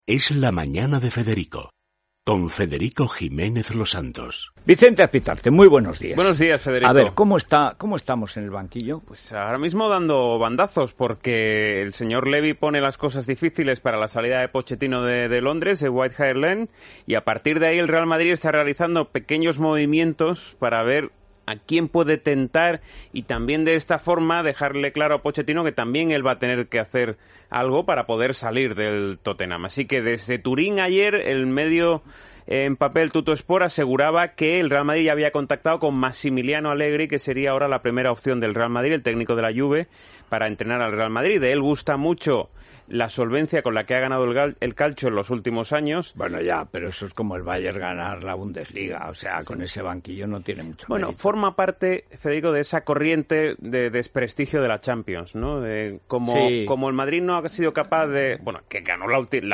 Es la mañana de Federico, con Federico Jiménez Los Santos. Vicente Azpitarte, muy buenos días. Buenos días, Federico. A ver, ¿cómo estamos en el banquillo? Pues ahora mismo dando bandazos, porque el señor Levy pone las cosas difíciles para la salida de Pochettino de Londres, de White Hart Lane, y a partir de ahí el Real Madrid está realizando pequeños movimientos para ver a quién puede tentar y también de esta forma dejarle claro a Pochettino que también él va a tener que hacer algo para poder salir del Tottenham. Así que desde Turín ayer el medio en papel Tuttosport aseguraba que el Real Madrid ya había contactado con Massimiliano Allegri, que sería ahora la primera opción del Real Madrid, el técnico de la Juve, para entrenar al Real Madrid. De él gusta mucho la solvencia con la que ha ganado el calcio en los últimos años. Bueno, ya, pero eso es como el Bayern ganar la Bundesliga, o sea, con ese banquillo no tiene mucho Bueno, mérito. forma parte, Federico, de esa corriente de desprestigio de la Champions, ¿no? Como el Madrid no ha sido capaz de... Bueno, que ganó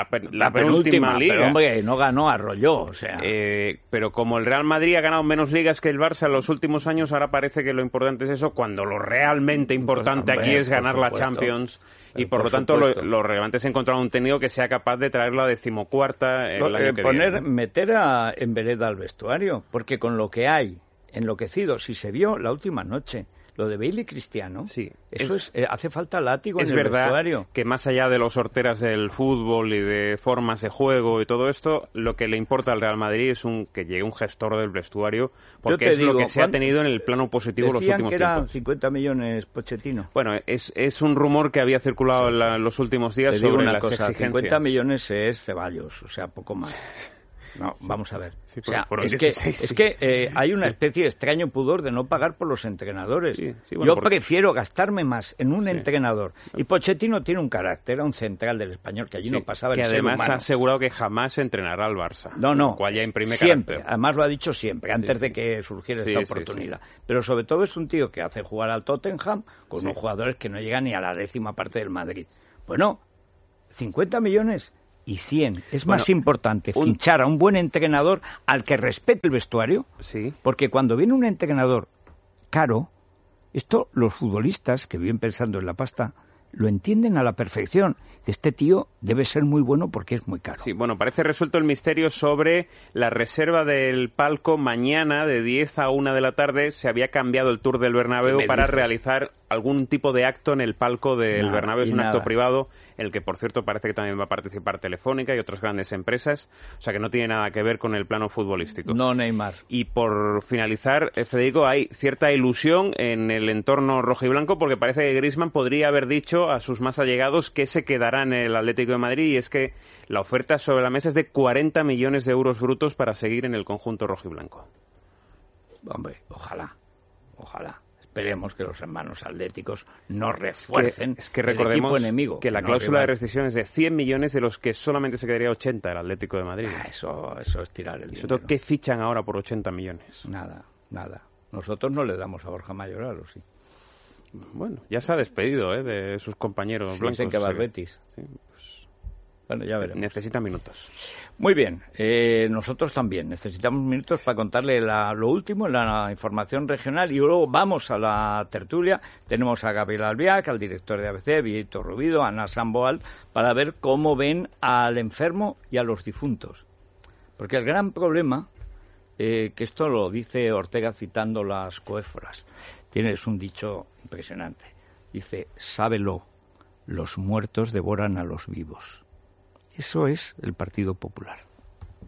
la penúltima liga. Pero, hombre, no ganó, arrolló, o sea... pero como el Real Madrid ha ganado menos ligas que el Barça en los últimos años, ahora parece que lo importante es eso, cuando lo realmente importante aquí es ganar la Champions. Y por lo tanto, lo relevante es encontrar un técnico que sea capaz de traer la 14ª el año que viene. Meter en vereda al vestuario, porque con lo que hay enloquecido, si se vio la última noche, lo de Bale y Cristiano, sí, eso hace falta látigo en el vestuario. Es verdad que más allá de los horteras del fútbol y de formas de juego y todo esto, lo que le importa al Real Madrid es que llegue un gestor del vestuario, porque es lo que se ha tenido en el plano positivo los últimos tiempos. Decían que eran 50 millones Pochettino. Bueno, es un rumor que había circulado en los últimos días sobre las exigencias. 50 millones es Ceballos, o sea, poco más. No, vamos a ver. Sí, es que hay una especie de extraño pudor de no pagar por los entrenadores. Bueno, yo prefiero gastarme más en un entrenador. Y Pochettino tiene un carácter, era un central del Español, que allí no pasaba el ser humano. Que además ha asegurado que jamás entrenará al Barça. No. Lo cual ya imprime siempre. carácter. Además lo ha dicho siempre, antes de que surgiera esta oportunidad. Pero sobre todo es un tío que hace jugar al Tottenham con unos jugadores que no llegan ni a la 10ª parte del Madrid. Bueno, 50 millones... y 100. Es más importante fichar a un buen entrenador al que respete el vestuario, porque cuando viene un entrenador caro, esto los futbolistas que viven pensando en la pasta lo entienden a la perfección. Este tío debe ser muy bueno porque es muy caro. Sí, bueno, parece resuelto el misterio sobre la reserva del palco. Mañana de 10 a 1 de la tarde se había cambiado el Tour del Bernabéu para realizar algún tipo de acto en el palco del Bernabéu. Es un acto privado, en el que, por cierto, parece que también va a participar Telefónica y otras grandes empresas. O sea, que no tiene nada que ver con el plano futbolístico. No, Neymar. Y por finalizar, Federico, hay cierta ilusión en el entorno rojiblanco, porque parece que Griezmann podría haber dicho a sus más allegados que se quedará en el Atlético de Madrid, y es que la oferta sobre la mesa es de 40 millones de euros brutos para seguir en el conjunto rojiblanco. Hombre, ojalá. Esperemos que los hermanos atléticos no refuercen recordemos el equipo enemigo. Que la cláusula de rescisión es de 100 millones, de los que solamente se quedaría 80 el Atlético de Madrid. Eso es tirar el dinero. ¿Qué fichan ahora por 80 millones? Nada. Nosotros no le damos a Borja Mayoral, ¿o sí? Bueno, ya se ha despedido de sus compañeros blancos. Dicen que va al Betis. Sí, pues, bueno, ya veremos. Necesita minutos. Muy bien, nosotros también necesitamos minutos para contarle lo último en la información regional, y luego vamos a la tertulia. Tenemos a Gabriel Albiac, al director de ABC, Víctor Rubido, a Ana Samboal, para ver cómo ven al enfermo y a los difuntos. Porque el gran problema, que esto lo dice Ortega citando las coéforas, es un dicho impresionante. Dice, sábelo, los muertos devoran a los vivos. Eso es el Partido Popular.